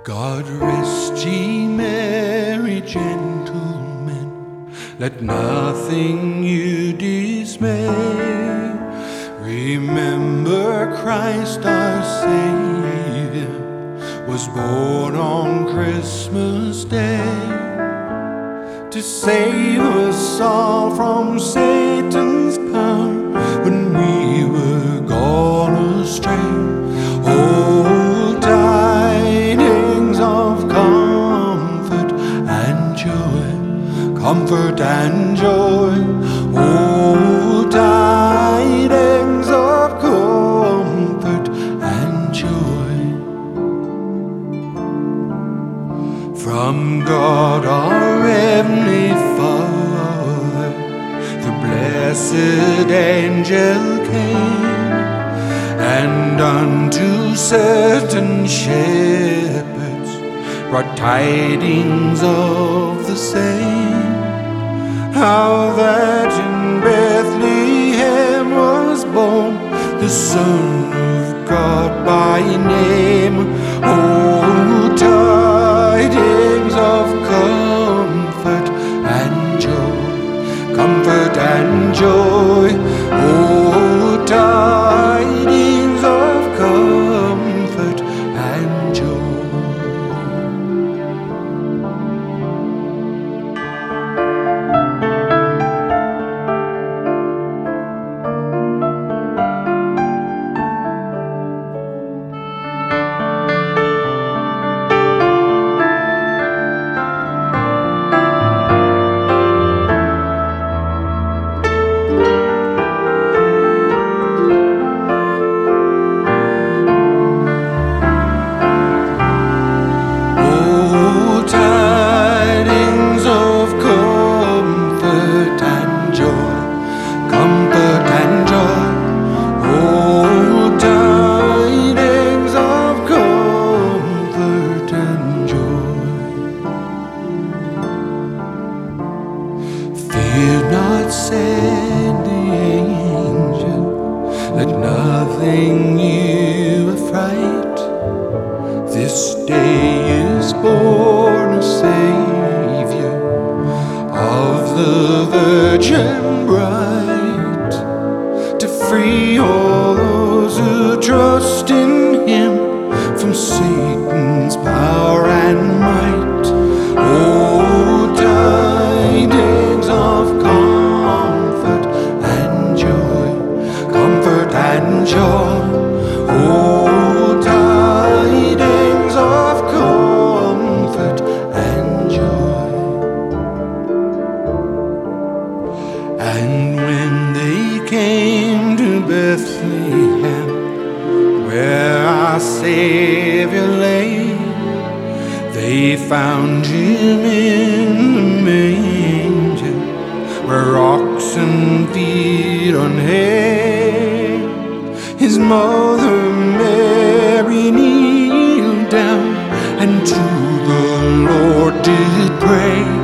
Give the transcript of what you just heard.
God rest ye merry gentlemen, let nothing you dismay. Remember Christ our Savior was born on Christmas Day, to save us all from Satan's power when we were gone astray. Oh, tidings of comfort and joy, comfort and joy. Oh, tidings of comfort and joy, from God our heavenly Father, the blessed angel came, and unto certain shepherds brought tidings of the same, how that in Bethlehem was born the Son of God by name. Oh, tidings of comfort and joy, comfort and joy. Oh, tidings of comfort and joy. Fear not, said the angel, let nothing you affright. This day is born a Savior of the Virgin bright, to free all those who trust in Him from Satan's power and might. Oh, tidings of comfort and joy, comfort and joy. Oh, tidings of comfort and joy. And when they came to Bethlehem, where our Savior lay, they found Him in the manger, where oxen feed on hay. His mother Mary kneeled down and to the Lord did pray.